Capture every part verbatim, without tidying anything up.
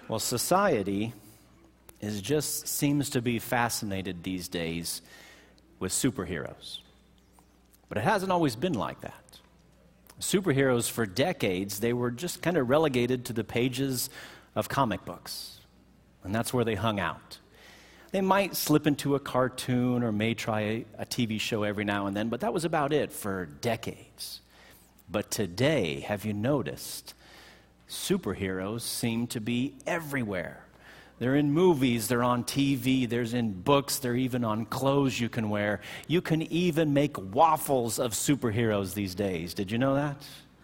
Well, society is just seems to be fascinated these days with superheroes. But it hasn't always been like that. Superheroes, for decades, they were just kind of relegated to the pages of comic books. And that's where they hung out. They might slip into a cartoon or may try a, a T V show every now and then, but that was about it for decades. But today, have you noticed, superheroes seem to be everywhere. They're in movies, they're on T V, there's in books, they're even on clothes you can wear. You can even make waffles of superheroes these days. Did you know that?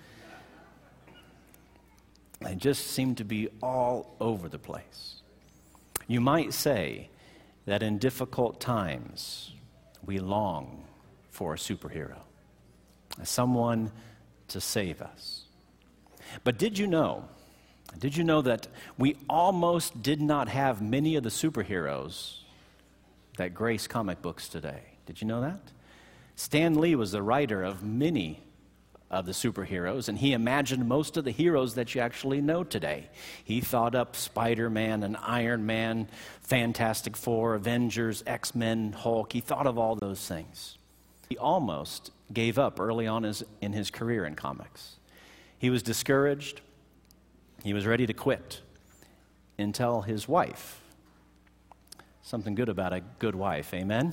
They just seem to be all over the place. You might say that in difficult times, we long for a superhero, someone to save us. But did you know, did you know that we almost did not have many of the superheroes that grace comic books today? Did you know that? Stan Lee was the writer of many of the superheroes, and he imagined most of the heroes that you actually know today. He thought up Spider-Man and Iron Man, Fantastic Four, Avengers, X-Men, Hulk. He thought of all those things. He almost gave up early on his, in his career in comics. He was discouraged. He was ready to quit until his wife, something good about a good wife, amen?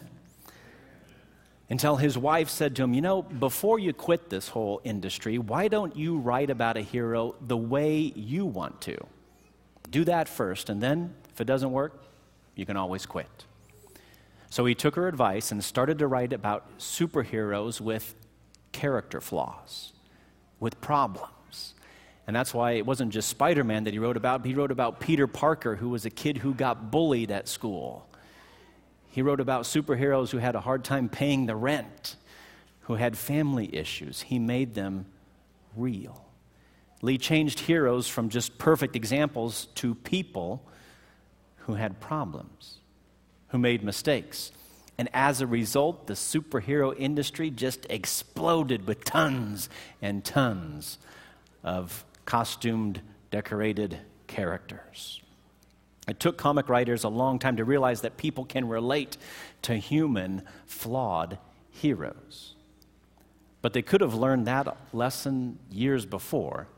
Until his wife said to him, you know, before you quit this whole industry, why don't you write about a hero the way you want to? Do that first, and then if it doesn't work, you can always quit. So he took her advice and started to write about superheroes with character flaws, with problems. And that's why it wasn't just Spider-Man that he wrote about. He wrote about Peter Parker, who was a kid who got bullied at school. He wrote about superheroes who had a hard time paying the rent, who had family issues. He made them real. Lee changed heroes from just perfect examples to people who had problems, who made mistakes. And as a result, the superhero industry just exploded with tons and tons of costumed, decorated characters. It took comic writers a long time to realize that people can relate to human, flawed heroes. But they could have learned that lesson years before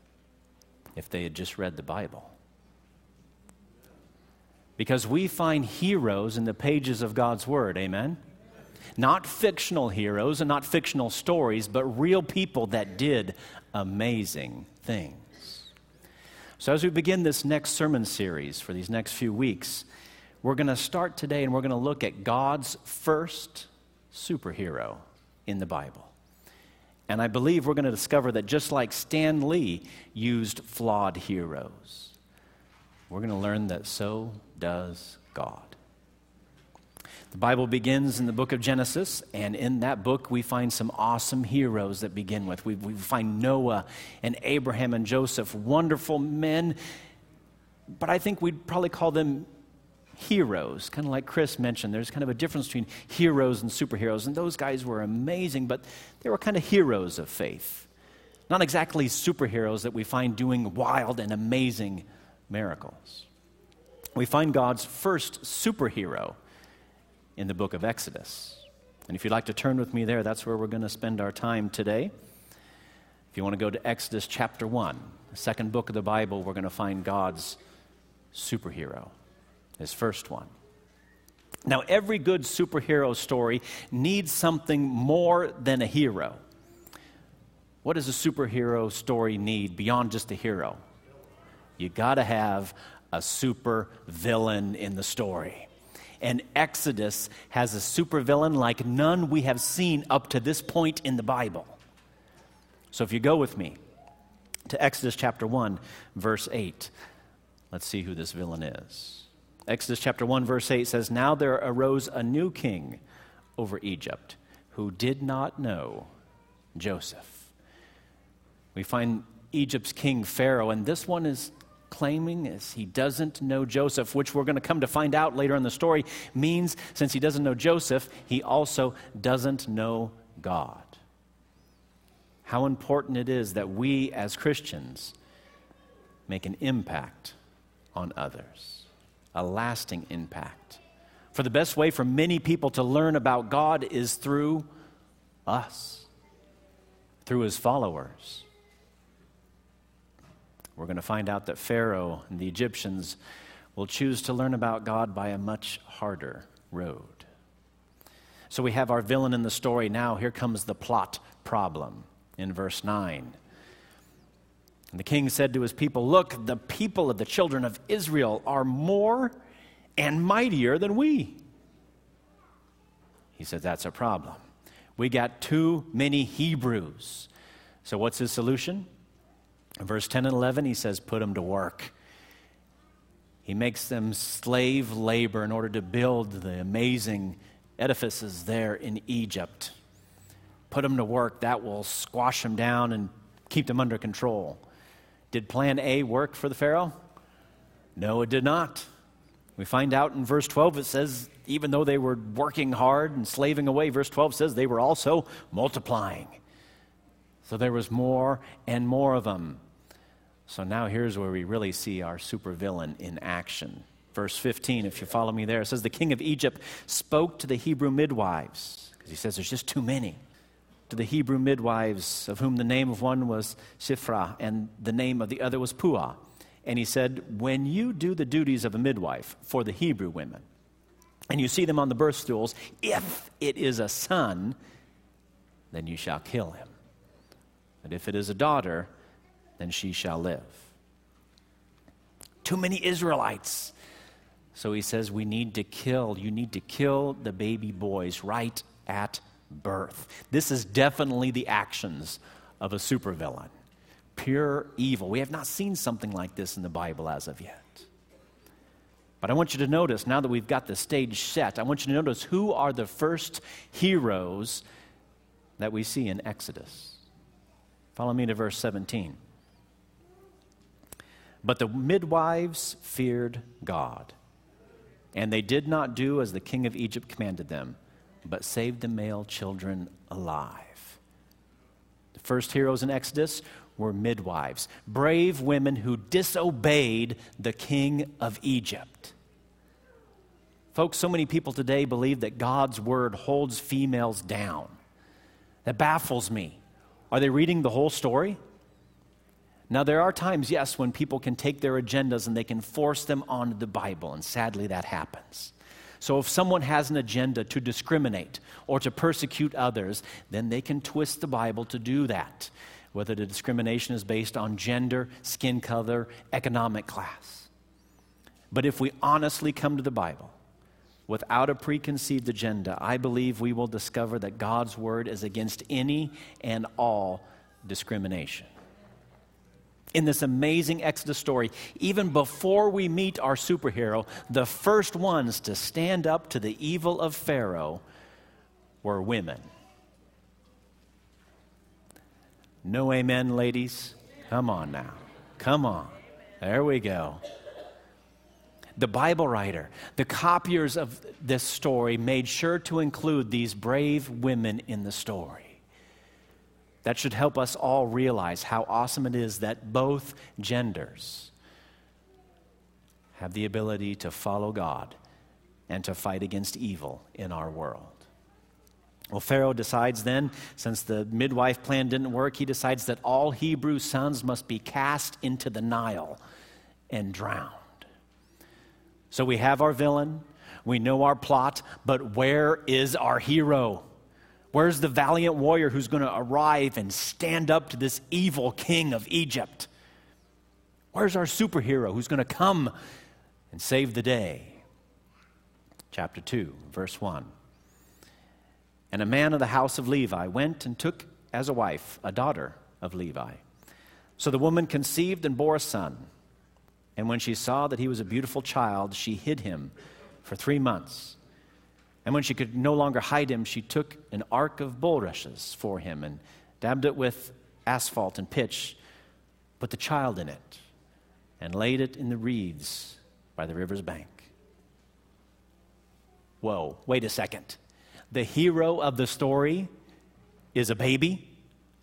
if they had just read the Bible. Because we find heroes in the pages of God's Word, amen? Not fictional heroes and not fictional stories, but real people that did amazing things. So as we begin this next sermon series for these next few weeks, we're going to start today and we're going to look at God's first superhero in the Bible. And I believe we're going to discover that just like Stan Lee used flawed heroes, we're going to learn that so does God. The Bible begins in the book of Genesis, and in that book we find some awesome heroes that begin with. We, we find Noah and Abraham and Joseph, wonderful men, but I think we'd probably call them heroes, kind of like Chris mentioned. There's kind of a difference between heroes and superheroes, and those guys were amazing, but they were kind of heroes of faith. Not exactly superheroes that we find doing wild and amazing miracles. We find God's first superhero in the book of Exodus. And if you'd like to turn with me there, that's where we're going to spend our time today. If you want to go to Exodus chapter one, the second book of the Bible, we're going to find God's superhero, his first one. Now, every good superhero story needs something more than a hero. What does a superhero story need beyond just a hero? You got to have a super villain in the story. And Exodus has a supervillain like none we have seen up to this point in the Bible. So if you go with me to Exodus chapter one, verse eight, let's see who this villain is. Exodus chapter one, verse eight says, "Now there arose a new king over Egypt who did not know Joseph." We find Egypt's king Pharaoh, and this one is claiming is he doesn't know Joseph, which we're going to come to find out later in the story means since he doesn't know Joseph, he also doesn't know God. How important it is that we as Christians make an impact on others, a lasting impact. For the best way for many people to learn about God is through us, through his followers. We're going to find out that Pharaoh and the Egyptians will choose to learn about God by a much harder road. So we have our villain in the story. Now here comes the plot problem in verse nine. And the king said to his people, "Look, the people of the children of Israel are more and mightier than we." He said, that's a problem. We got too many Hebrews. So what's his solution? In verse ten and eleven, he says, put them to work. He makes them slave labor in order to build the amazing edifices there in Egypt. Put them to work. That will squash them down and keep them under control. Did plan A work for the Pharaoh? No, it did not. We find out in verse twelve, it says, even though they were working hard and slaving away, verse twelve says they were also multiplying. So there was more and more of them. So now here's where we really see our supervillain in action. Verse fifteen, if you follow me there, it says, the king of Egypt spoke to the Hebrew midwives, because he says there's just too many, to the Hebrew midwives, of whom the name of one was Shiphrah, and the name of the other was Puah. And he said, when you do the duties of a midwife for the Hebrew women, and you see them on the birth stools, if it is a son, then you shall kill him. But if it is a daughter, then she shall live. Too many Israelites. So he says, we need to kill, you need to kill the baby boys right at birth. This is definitely the actions of a supervillain. Pure evil. We have not seen something like this in the Bible as of yet. But I want you to notice, now that we've got the stage set, I want you to notice who are the first heroes that we see in Exodus. Follow me to verse seventeen. But the midwives feared God, and they did not do as the king of Egypt commanded them, but saved the male children alive. The first heroes in Exodus were midwives, brave women who disobeyed the king of Egypt. Folks, so many people today believe that God's word holds females down. That baffles me. Are they reading the whole story? Now, there are times, yes, when people can take their agendas and they can force them onto the Bible, and sadly that happens. So if someone has an agenda to discriminate or to persecute others, then they can twist the Bible to do that, whether the discrimination is based on gender, skin color, economic class. But if we honestly come to the Bible without a preconceived agenda, I believe we will discover that God's word is against any and all discrimination. In this amazing Exodus story, even before we meet our superhero, the first ones to stand up to the evil of Pharaoh were women. No amen, ladies? Come on now. Come on. There we go. The Bible writer, the copiers of this story made sure to include these brave women in the story. That should help us all realize how awesome it is that both genders have the ability to follow God and to fight against evil in our world. Well, Pharaoh decides then, since the midwife plan didn't work, he decides that all Hebrew sons must be cast into the Nile and drowned. So we have our villain, we know our plot, but where is our hero? Where's the valiant warrior who's going to arrive and stand up to this evil king of Egypt? Where's our superhero who's going to come and save the day? Chapter two, verse one. And a man of the house of Levi went and took as a wife a daughter of Levi. So the woman conceived and bore a son. And when she saw that he was a beautiful child, she hid him for three months. And when she could no longer hide him, she took an ark of bulrushes for him and dabbed it with asphalt and pitch, put the child in it, and laid it in the reeds by the river's bank. Whoa, wait a second. The hero of the story is a baby?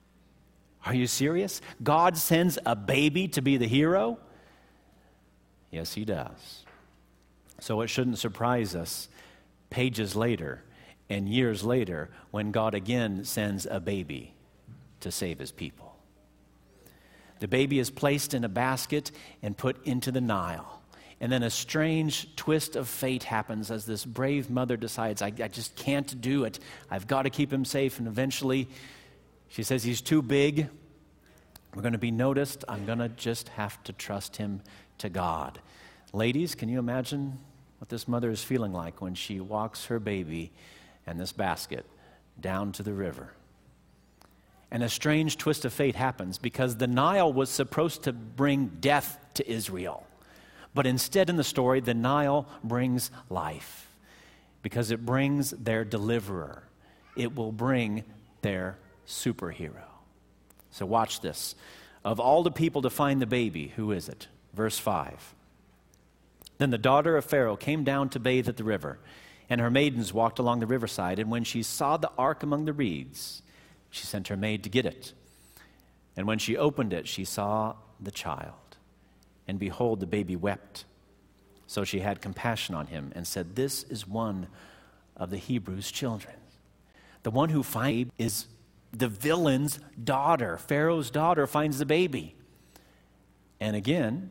Are you serious? God sends a baby to be the hero? Yes, he does. So it shouldn't surprise us pages later and years later when God again sends a baby to save his people. The baby is placed in a basket and put into the Nile. And then a strange twist of fate happens as this brave mother decides, I, I just can't do it. I've got to keep him safe. And eventually she says, he's too big. We're going to be noticed. I'm going to just have to trust him to God. Ladies, can you imagine what this mother is feeling like when she walks her baby and this basket down to the river? And a strange twist of fate happens because the Nile was supposed to bring death to Israel. But instead in the story, the Nile brings life because it brings their deliverer. It will bring their superhero. So watch this. Of all the people to find the baby, who is it? Verse five. Then the daughter of Pharaoh came down to bathe at the river, and her maidens walked along the riverside. And when she saw the ark among the reeds, she sent her maid to get it. And when she opened it, she saw the child. And behold, the baby wept. So she had compassion on him and said, this is one of the Hebrews' children. The one who finds is the villain's daughter. Pharaoh's daughter finds the baby. And again,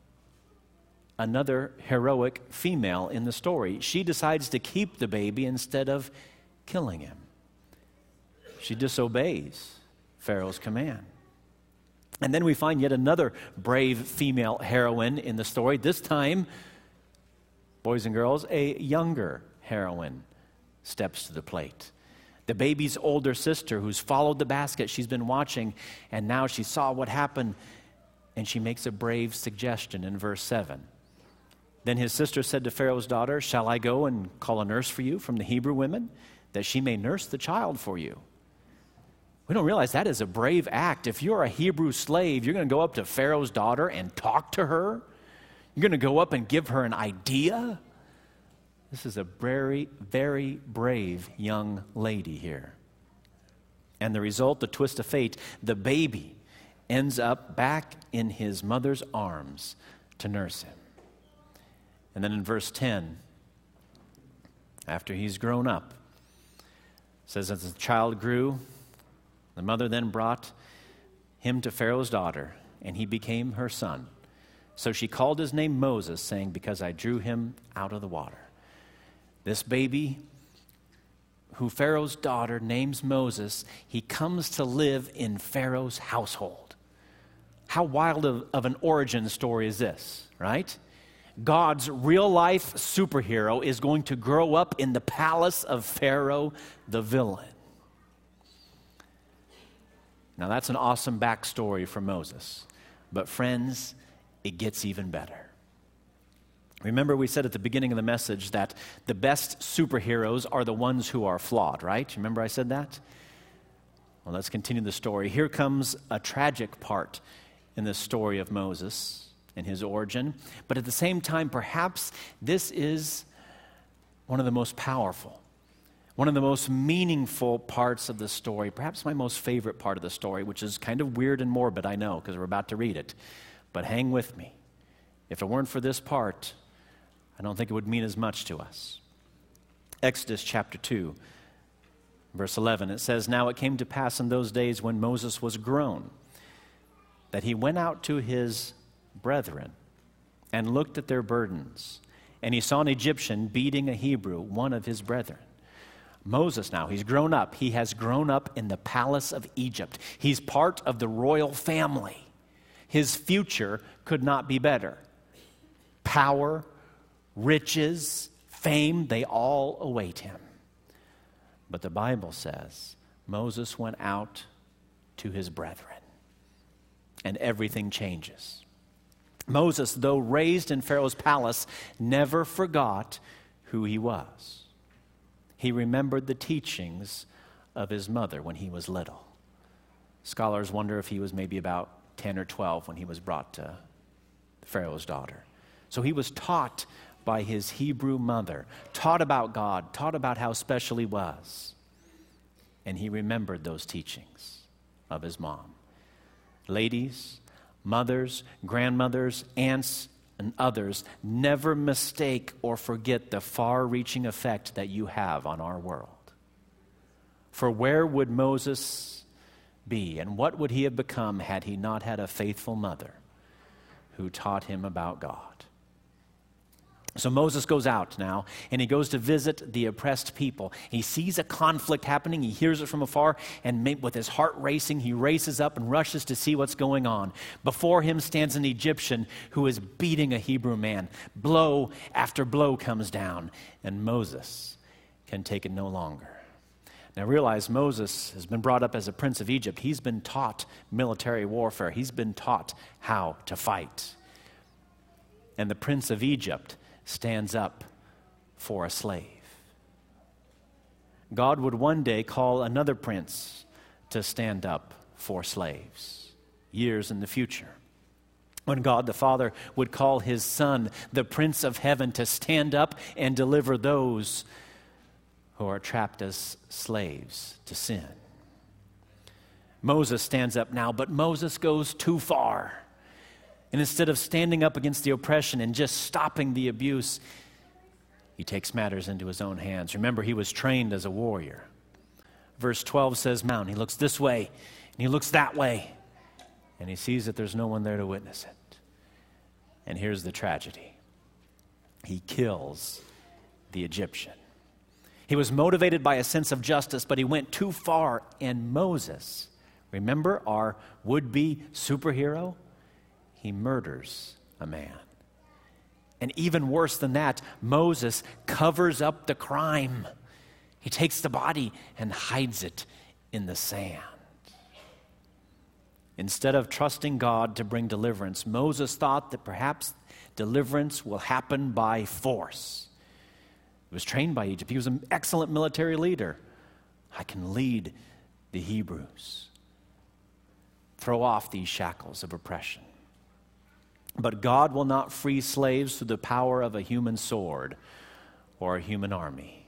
another heroic female in the story. She decides to keep the baby instead of killing him. She disobeys Pharaoh's command. And then we find yet another brave female heroine in the story. This time, boys and girls, a younger heroine steps to the plate. The baby's older sister who's followed the basket, she's been watching, and now she saw what happened, and she makes a brave suggestion in verse seven. Then his sister said to Pharaoh's daughter, shall I go and call a nurse for you from the Hebrew women, that she may nurse the child for you? We don't realize that is a brave act. If you're a Hebrew slave, you're going to go up to Pharaoh's daughter and talk to her? You're going to go up and give her an idea? This is a very, very brave young lady here. And the result, the twist of fate, the baby ends up back in his mother's arms to nurse him. And then in verse ten, after he's grown up, it says, as the child grew, the mother then brought him to Pharaoh's daughter, and he became her son. So she called his name Moses, saying, because I drew him out of the water. This baby, who Pharaoh's daughter names Moses, he comes to live in Pharaoh's household. How wild of, of an origin story is this, right? God's real-life superhero is going to grow up in the palace of Pharaoh, the villain. Now, that's an awesome backstory for Moses. But friends, it gets even better. Remember, we said at the beginning of the message that the best superheroes are the ones who are flawed, right? Remember I said that? Well, let's continue the story. Here comes a tragic part in the story of Moses and his origin. But at the same time, perhaps this is one of the most powerful, one of the most meaningful parts of the story, perhaps my most favorite part of the story, which is kind of weird and morbid, I know, because we're about to read it. But hang with me. If it weren't for this part, I don't think it would mean as much to us. Exodus chapter two, verse eleven, it says, now it came to pass in those days when Moses was grown, that he went out to his brethren and looked at their burdens, and he saw an Egyptian beating a Hebrew, one of his brethren. Moses now, he's grown up. He has grown up in the palace of Egypt. He's part of the royal family. His future could not be better. Power, riches, fame, they all await him. But the Bible says Moses went out to his brethren, and everything changes. Moses, though raised in Pharaoh's palace, never forgot who he was. He remembered the teachings of his mother when he was little. Scholars wonder if he was maybe about ten or twelve when he was brought to Pharaoh's daughter. So he was taught by his Hebrew mother, taught about God, taught about how special he was. And he remembered those teachings of his mom. Ladies, mothers, grandmothers, aunts, and others, never mistake or forget the far-reaching effect that you have on our world. For where would Moses be, and what would he have become had he not had a faithful mother who taught him about God? So Moses goes out now, and he goes to visit the oppressed people. He sees a conflict happening. He hears it from afar, and with his heart racing, he races up and rushes to see what's going on. Before him stands an Egyptian who is beating a Hebrew man. Blow after blow comes down, and Moses can take it no longer. Now realize Moses has been brought up as a prince of Egypt. He's been taught military warfare. He's been taught how to fight. And the prince of Egypt stands up for a slave. God would one day call another prince to stand up for slaves, years in the future, when God the Father would call his Son, the Prince of Heaven, to stand up and deliver those who are trapped as slaves to sin. Moses stands up now, but Moses goes too far. And instead of standing up against the oppression and just stopping the abuse, he takes matters into his own hands. Remember, he was trained as a warrior. Verse twelve says, "Mount." He looks this way, and he looks that way, and he sees that there's no one there to witness it. And here's the tragedy. He kills the Egyptian. He was motivated by a sense of justice, but he went too far, and Moses, remember our would-be superhero? He murders a man. And even worse than that, Moses covers up the crime. He takes the body and hides it in the sand. Instead of trusting God to bring deliverance, Moses thought that perhaps deliverance will happen by force. He was trained by Egypt. He was an excellent military leader. I can lead the Hebrews, throw off these shackles of oppression. But God will not free slaves through the power of a human sword or a human army.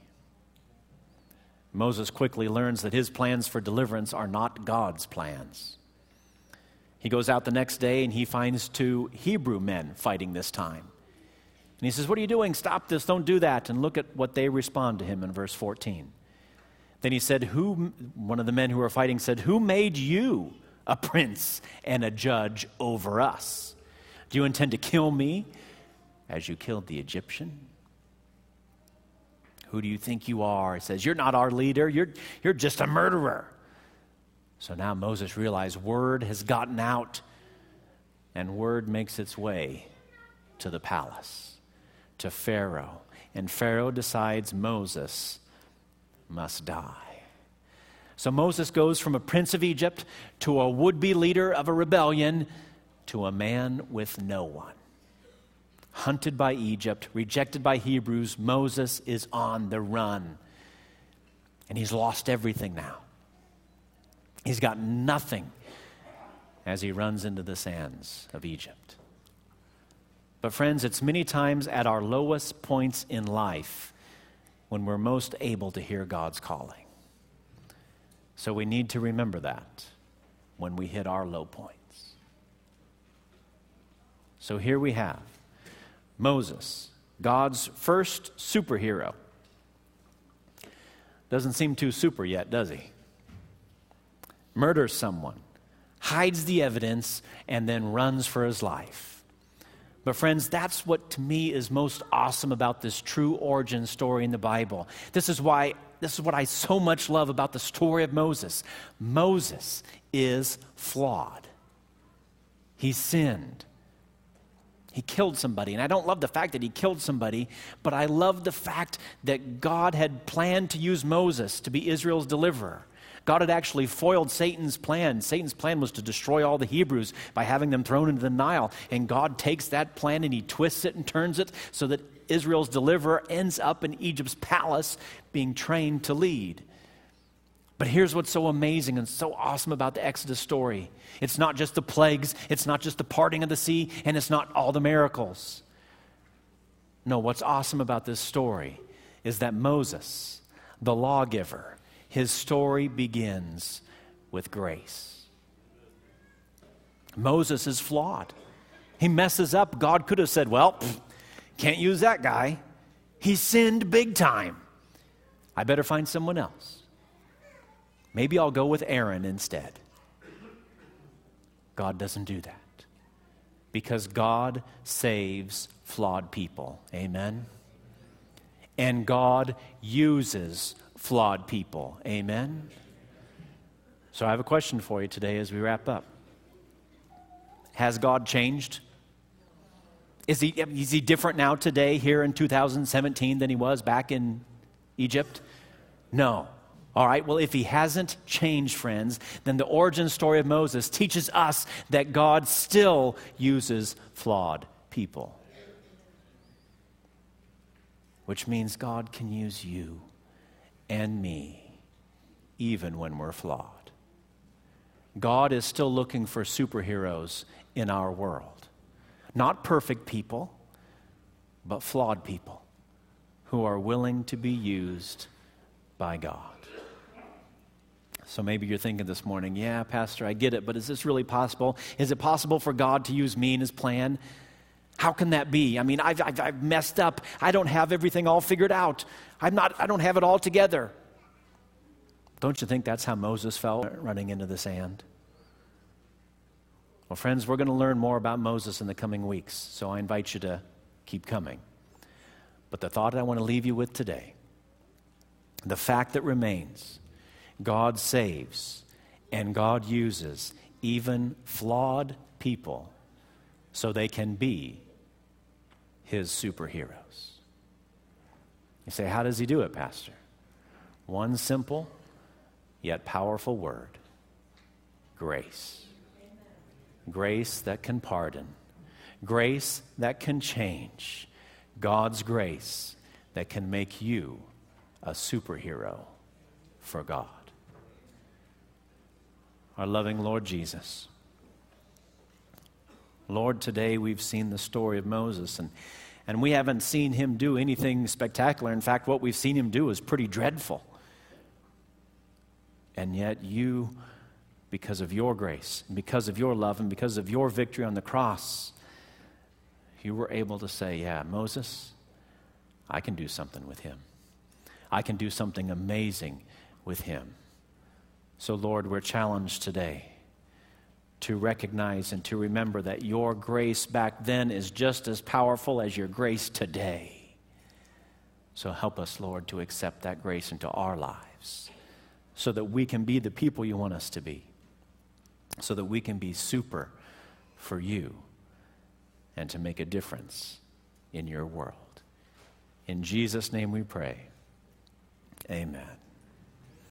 Moses quickly learns that his plans for deliverance are not God's plans. He goes out the next day and he finds two Hebrew men fighting this time. And he says, "What are you doing? Stop this. Don't do that." And look at what they respond to him in verse fourteen. Then he said, "Who?" One of the men who were fighting said, "Who made you a prince and a judge over us? Do you intend to kill me as you killed the Egyptian? Who do you think you are?" He says, "You're not our leader. You're, you're just a murderer." So now Moses realized word has gotten out, and word makes its way to the palace, to Pharaoh. And Pharaoh decides Moses must die. So Moses goes from a prince of Egypt to a would-be leader of a rebellion to a man with no one. Hunted by Egypt, rejected by Hebrews, Moses is on the run. And he's lost everything now. He's got nothing as he runs into the sands of Egypt. But friends, it's many times at our lowest points in life when we're most able to hear God's calling. So we need to remember that when we hit our low points. So here we have Moses, God's first superhero. Doesn't seem too super yet, does he? Murders someone, hides the evidence, and then runs for his life. But friends, that's what to me is most awesome about this true origin story in the Bible. This is why, this is what I so much love about the story of Moses. Moses is flawed. He sinned. He killed somebody. And I don't love the fact that he killed somebody, but I love the fact that God had planned to use Moses to be Israel's deliverer. God had actually foiled Satan's plan. Satan's plan was to destroy all the Hebrews by having them thrown into the Nile. And God takes that plan and he twists it and turns it so that Israel's deliverer ends up in Egypt's palace being trained to lead. But here's what's so amazing and so awesome about the Exodus story. It's not just the plagues, it's not just the parting of the sea, and it's not all the miracles. No, what's awesome about this story is that Moses, the lawgiver, his story begins with grace. Moses is flawed. He messes up. God could have said, well, pff, can't use that guy. He sinned big time. I better find someone else. Maybe I'll go with Aaron instead. God doesn't do that. Because God saves flawed people. Amen? And God uses flawed people. Amen? So I have a question for you today as we wrap up. Has God changed? Is he, is he different now today here in two thousand seventeen than he was back in Egypt? No. All right, well, if he hasn't changed, friends, then the origin story of Moses teaches us that God still uses flawed people. Which means God can use you and me even when we're flawed. God is still looking for superheroes in our world. Not perfect people, but flawed people who are willing to be used by God. So maybe you're thinking this morning, yeah, Pastor, I get it, but is this really possible? Is it possible for God to use me in his plan? How can that be? I mean, I've, I've, I've messed up. I don't have everything all figured out. I'm not, I don't have it all together. Don't you think that's how Moses felt running into the sand? Well, friends, we're going to learn more about Moses in the coming weeks, so I invite you to keep coming. But the thought I want to leave you with today, the fact that remains, God saves and God uses even flawed people so they can be his superheroes. You say, how does he do it, Pastor? One simple yet powerful word: grace. Grace that can pardon. Grace that can change. God's grace that can make you a superhero for God. Our loving Lord Jesus, Lord, today we've seen the story of Moses, and, and we haven't seen him do anything spectacular. In fact, what we've seen him do is pretty dreadful. And yet you, because of your grace, and because of your love, and because of your victory on the cross, you were able to say, yeah, Moses, I can do something with him. I can do something amazing with him. So, Lord, we're challenged today to recognize and to remember that your grace back then is just as powerful as your grace today. So help us, Lord, to accept that grace into our lives so that we can be the people you want us to be, so that we can be super for you and to make a difference in your world. In Jesus' name we pray. Amen.